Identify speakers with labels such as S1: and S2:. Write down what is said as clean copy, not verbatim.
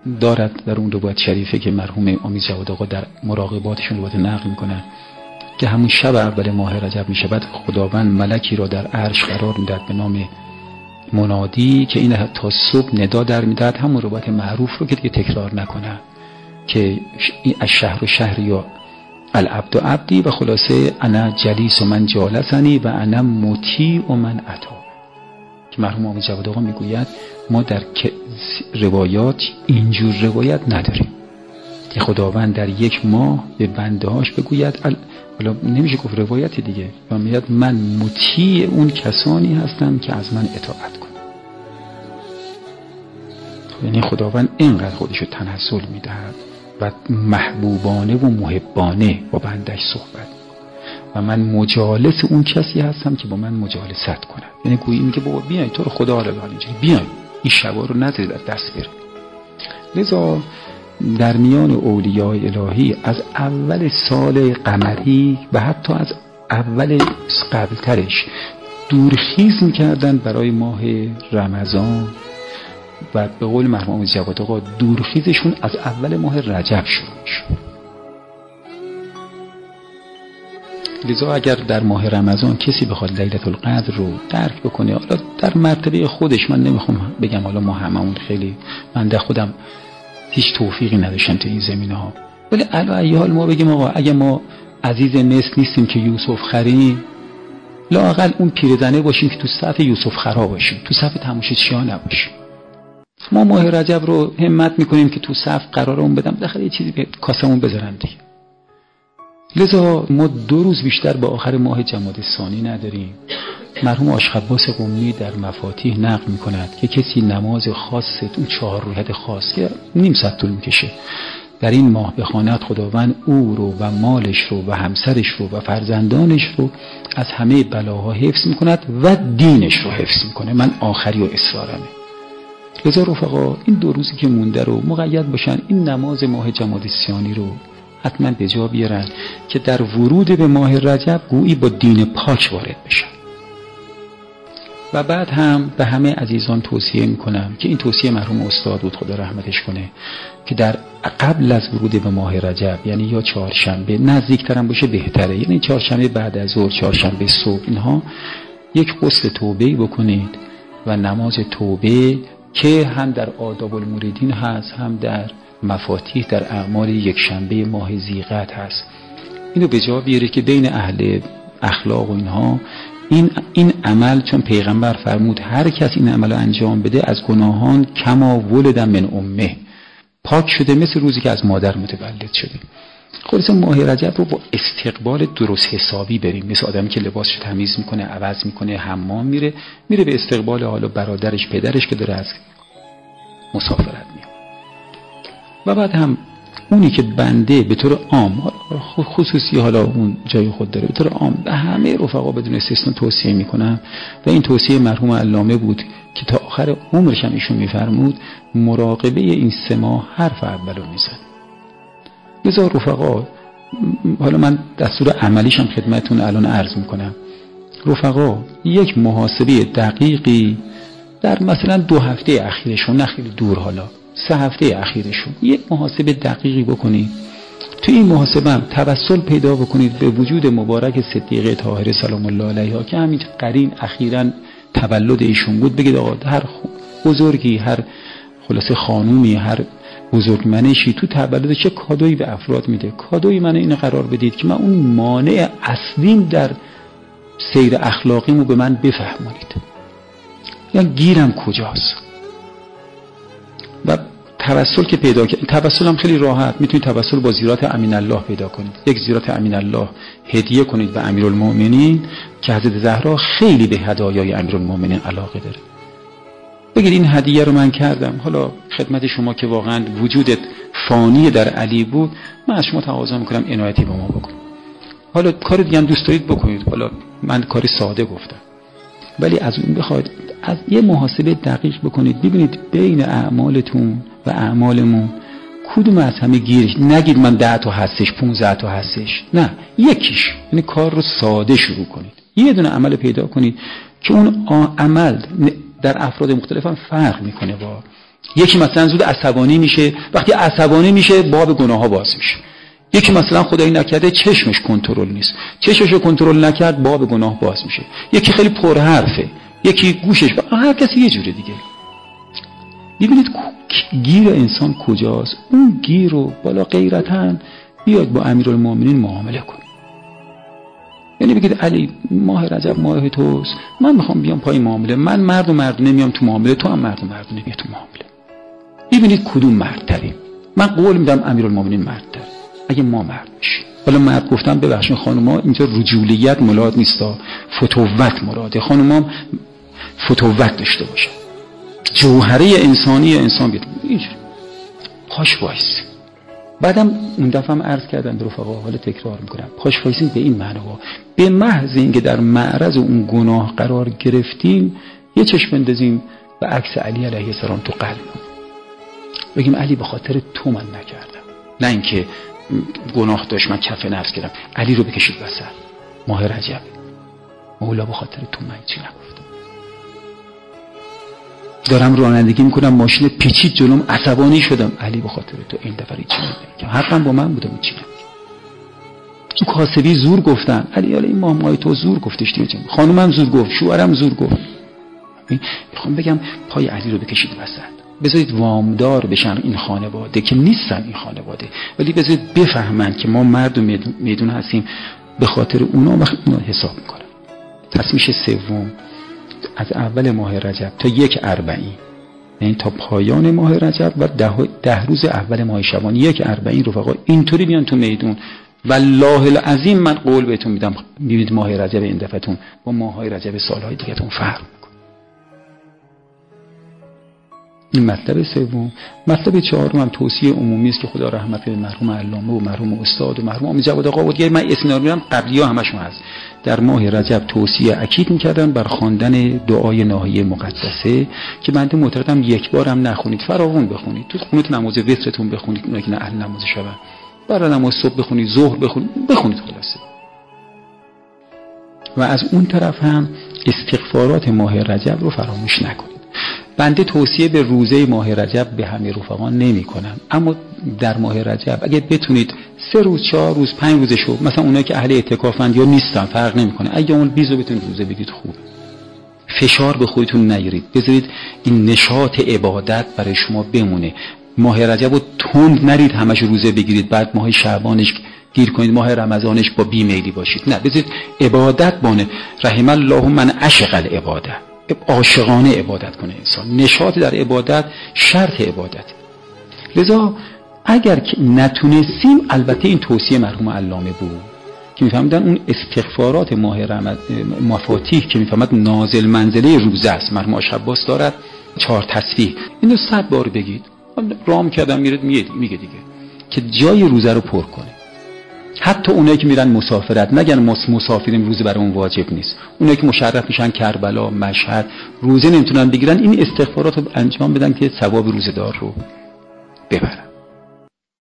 S1: دارد در اون روایت شریفه که مرحوم امید جواد آقا در مراقباتشون روایت نقل میکنن که همون شب اول ماه رجب میشود خداوند ملکی را در عرش قرار میداد به نام منادی که این تا صبح ندا در میداد، همون روایت معروف رو که دیگه تکرار نکنه که الشهر شهر یا العبد عبدی و خلاصه انا جلیس و من جالسنی و انا مطیع و من اطاع. که مرحوم امید جواد آقا میگوید ما در روایات اینجور روایت نداریم که خداوند در یک ماه به بندهاش بگوید حالا نمیشه گفت روایت دیگه و میگه من مطیع اون کسانی هستم که از من اطاعت کنه. یعنی خداوند اینقدر خودشو تنزل میدهد و محبوبانه و محبانه با بندش صحبت و من مجالس اون کسی هستم که با من مجالست کنه. یعنی گویی میگه بابا بیاین تو رو خدا حالا اینجوری بیاین این شبا رو نذارید از دست بره. لذا در میان اولیاء الهی از اول سال قمری و حتی از اول قبلترش دورخیز میکردن برای ماه رمضان و به قول مرحوم جواد آقا دورخیزشون از اول ماه رجب شروع میشد. لذا اگر در ماه رمضان کسی بخواد لیلة القدر رو درک بکنه، حالا در مرتبه خودش، من نمیخوام بگم حالا ما هممون خیلی، من در خودم هیچ توفیقی نداشتم تو این زمینه ها، ولی علی ای حال ما بگیم آقا اگه ما عزیز مصر نیستیم که یوسف خریم، لااقل اون پیرزنه باشیم که تو صف یوسف خرا باشیم، تو صف تماشاچی‌ها نباشیم. ما ماه رجب رو همت میکنیم که تو صف قرارمون بدم داخل یه چیزی به کاسمون بذارن دیگه. لذا ما 2 روز بیشتر به آخر ماه جمادی الثانی نداریم. مرحوم عاشق عباس قمی در مفاتیح نقل میکند که کسی نماز خاص اون 4 رکعت خاص که نیم ساعت طول میکشه در این ماه بخواند، خداوند او رو و مالش رو و همسرش رو و فرزندانش رو از همه بلاها حفظ میکند و دینش رو حفظ میکنه. من آخری و اصرارمه. لذا رفقا این 2 روزی که مونده رو مقید باشن این نماز ماه جمادی الثانی رو حتما به جا بیارن که در ورود به ماه رجب گویی با دین پاک وارد بشن. و بعد هم به همه عزیزان توصیه میکنم که این توصیه مرحوم استاد بود خدا رحمتش کنه که در قبل از ورود به ماه رجب، یعنی یا چهارشنبه نزدیکترم باشه بهتره، یعنی چهارشنبه بعد از ظهر، چهارشنبه صبح، اینها یک غسل توبه بکنید و نماز توبه که هم در آداب المریدین هست هم در مفاتیح در اعمال یک شنبه ماه ذیقعد هست، اینو به جا بیاره که بین اهل اخلاق و اینها این عمل، چون پیغمبر فرمود هر کس این عمل انجام بده از گناهان کما ولد من امه، پاک شده مثل روزی که از مادر متولد شده. خلاصه ماه رجب رو با استقبال درست حسابی بریم، مثل آدمی که لباسش تمیز میکنه، عوض میکنه، حمام میره به استقبال حالا برادرش، پدرش که داره از مسافرت میاد. و بعد هم اونی که بنده به طور عام، خصوصی حالا اون جای خود داره، به طور عام به همه رفقا بدون استثنا توصیه میکنم و این توصیه مرحوم علامه بود که تا آخر عمرش هم ایشون میفرمود مراقبه این 3 ماه حرف اولو میزن. لذا رفقا حالا من دستور عملیشم خدمتون الان عرض میکنم. رفقا یک محاسبه دقیقی در مثلا 2 هفته اخیرشون، نه خیلی دور، حالا 3 هفته اخیرشون یک محاسبه دقیقی بکنید. تو این محاسبه هم توسل پیدا بکنید به وجود مبارک صدیقه طاهره سلام الله علیها که همین قرین اخیراً تولد ایشون بود. بگید آقا هر بزرگی، هر خلاصه خانومی، هر بزرگمنشی تو تولد چه کادویی به افراد میده. کادوی من اینو قرار بدید که من اون مانع اصلیم در سیر اخلاقیمو به من بفهمونید، یا گیرم کجاست. و توسل که پیدا کنید، توسل هم خیلی راحت میتونید توسل با زیارت امین الله پیدا کنید. یک زیارت امین الله هدیه کنید به امیرالمومنین که حضرت زهرا خیلی به هدایای امیرالمومنین علاقه داره. بگید این هدیه رو من کردم، حالا خدمت شما که واقعا وجودت فانی در علی بود، من از شما تقاضا میکنم عنایتی به ما بکن. حالا کار دیگه هم دوست دارید بکنید، حالا من کاری ساده گفتم، ولی از اون بخواید از یه محاسبه دقیق بکنید، ببینید بین اعمالتون و اعمالمون کدوم از همه گیرش. نگید من 10 تا هستش، 15 تا هستش، نه، یکیش. یعنی کار رو ساده شروع کنید، یه دونه عمل پیدا کنید که اون عمل در افراد مختلف هم فرق میکنه با یکی مثلا زود عصبانی میشه، وقتی عصبانی میشه باب گناه‌ها باز میشه. یکی مثلا خدایی نکرده چشمش کنترل نیست، چشمشو کنترل نکرد باب گناه باز میشه. یکی خیلی پرحرفه، یکی گوشش هر کسی یه جوره دیگه. ببینید گیر انسان کجاست. اون گیر رو بالا غیرتاً بیاد با امیرالمومنین معامله کن. یعنی بگید علی ماه رجب ماه توست، من میخوام بیام پای معامله، من مرد و مردونه میام تو معامله، تو هم مرد و مردونه بیا تو معامله. ببینید کدوم مردتریم. من قول میدم امیرالمومنین مردتر اگه ما مرد میشیم. حالا مرد گفتم ببخشید خانوما اینجا رجولیت مراد نیستا، فتوت مراده. خانوما فتوت داشته باشه، جوهره انسانی انسان بیاد اینجوری پاش وایس. بعدم اون دفعه هم عرض کردم به رفقا، حالا تکرار میکنم، پاش وایسین به این معنی ها، به محض اینکه در معرض اون گناه قرار گرفتیم یه چشم بندازیم به عکس علی علیه السلام تو قلبمون، بگیم علی به خاطر تو من نکردم، نه اینکه گناه داشت من کف نفس کردم. علی رو بکشید وسط. ماه رجب مولا به خاطر تو من چی نگفتم، دارم رانندگی میکنم ماشین پیچید جلوم عصبانی شدم، علی به خاطر تو این دفعه چی نمیگم، حقم با من بودم چی نمیگم. تو کاسبی زور گفتن، علی این ماه تو زور گفتش دیگه، خانومم زور گفت، شوهرم زور گفت. میخوام بگم پای علی رو بکشید وسط، بذارید وامدار بشن این خانواده که نیستن این خانواده، ولی بذارید بفهمن که ما مرد و میدون هستیم، به خاطر اونا وقت اونا حساب میکنن. پس میشه سوم از اول ماه رجب تا 1/40، یعنی تا پایان ماه رجب و 10 روز اول ماه شعبان 1/40 رفقا اینطوری بیان تو میدون. والله العظیم من قول بهتون میدم میبینید ماه رجب این دفعتون با ماهای رجب سالهای دیگه‌تون فرق میکنه. این مطلب سوم. مطلب چهارم هم توصیه عمومی است که خدا رحمت به مرحوم علامه و مرحوم استاد و مرحوم امید جواد آقا بود. من اسم میارم قبلی‌ها همشون هست. در ماه رجب توصیه اکید می‌کردن بر خواندن دعای ناحیه مقدسه که بنده معتقدم یک بار هم نخونید، فراوون بخونید. تو خونتون نماز وترتون بخونید، اونایی که نه اهل نماز شب، برای نماز صبح بخونید، ظهر بخونید خلاصه. و از اون طرف هم استغفارات ماه رجب رو فراموش نکنید. بنده توصیه به روزه ماه رجب به همه رفقان نمی کنم، اما در ماه رجب اگه بتونید 3 روز 4 روز 5 روزشو، مثلا اونایی که اهل اعتکافند یا نیستن فرق نمیکنه، اگه اون 20 رو بتونید روزه بگید خوب. فشار به خودتون نگیرید، بذارید این نشاط عبادت برای شما بمونه. ماه رجب رو تند نرید همش روزه بگیرید بعد ماه شعبانش گیر کنید، ماه رمضانش با بیمیلی باشید. نه، بذارید عبادت بانه. رحم الله من عشق العباده، عاشقانه عبادت کنه انسان. نشاط در عبادت شرط عبادت. لذا اگر که نتونستیم، البته این توصیه مرحوم علامه بود که میفهمدن اون استغفارات ماه مفاتیح که میفهمد نازل منزله روزه است، مرحوم عباس دارد 4 تسبیح، اینو 100 بار بگید. رام کردم میگه دیگه که جای روزه رو پر کنه. حتی اونایی که میرن مسافرت نگن مسافریم روزه برای اون واجب نیست. اونایی که مشرف میشن کربلا، مشهد، روزه نمیتونن بگیرن، این استغفارات رو انجام بدن که ثواب روزه دار رو ببرن.